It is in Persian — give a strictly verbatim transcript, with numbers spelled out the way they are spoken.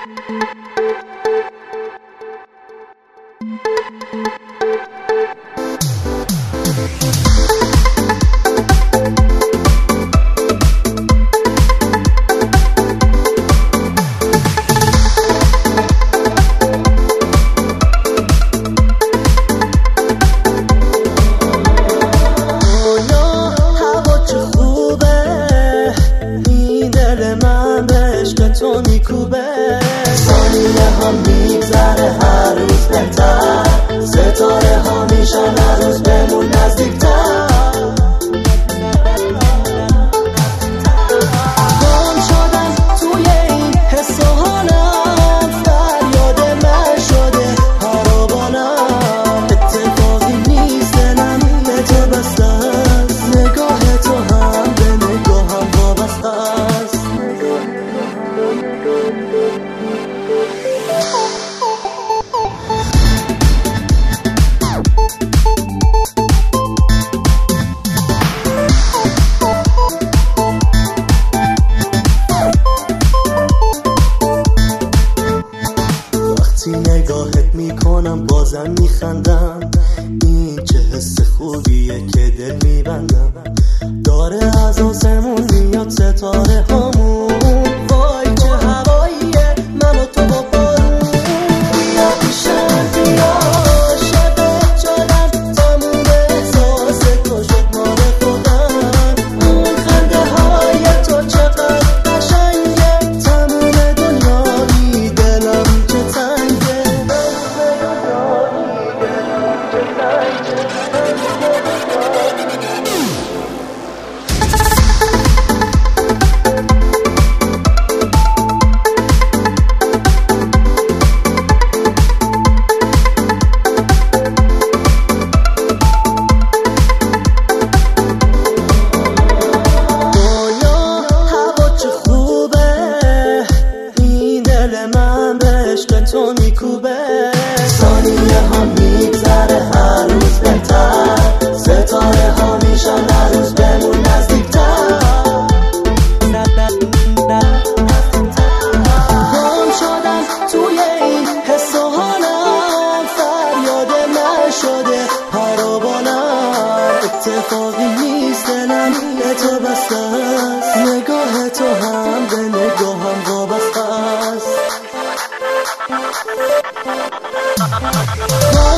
تو میکوبه، ثانیه ها میگذره هر روز بهتر، ستاره ها میشن هر روز بهمون نزدیکتر. گم شدم توی این حس و حالم، فریاد من شده پروانم، اتفاقی نیست دلم به تو بسته است، نگاه تو هم به نگاهم وابسته است. وقتی نگاهت میکنم بازم میخندم، این چه حس خوبیه که دل میبندم، داره از آسمون میاد ستاره هامون، وای چه هواییه من و تو با بارون. بیا پیشم بیا شده شدم، تموم احساس تو شد مال خودم، اون خنده های تو چقدر قشنگه، تموم دنیایی دلم چه تنگه، دنیایی دلم چه تنگه. من به عشق تو میکوبه، ثانیه ها میگذره هر روز بهتر، ستاره ها میشن هر روز بهمون نزدیکتر. گم شدم توی این حس و حالم، فریاد من شده پروانم، اتفاقی نیست دلم به تو بسته است، نگاه تو هم به نگاهم وابسته است.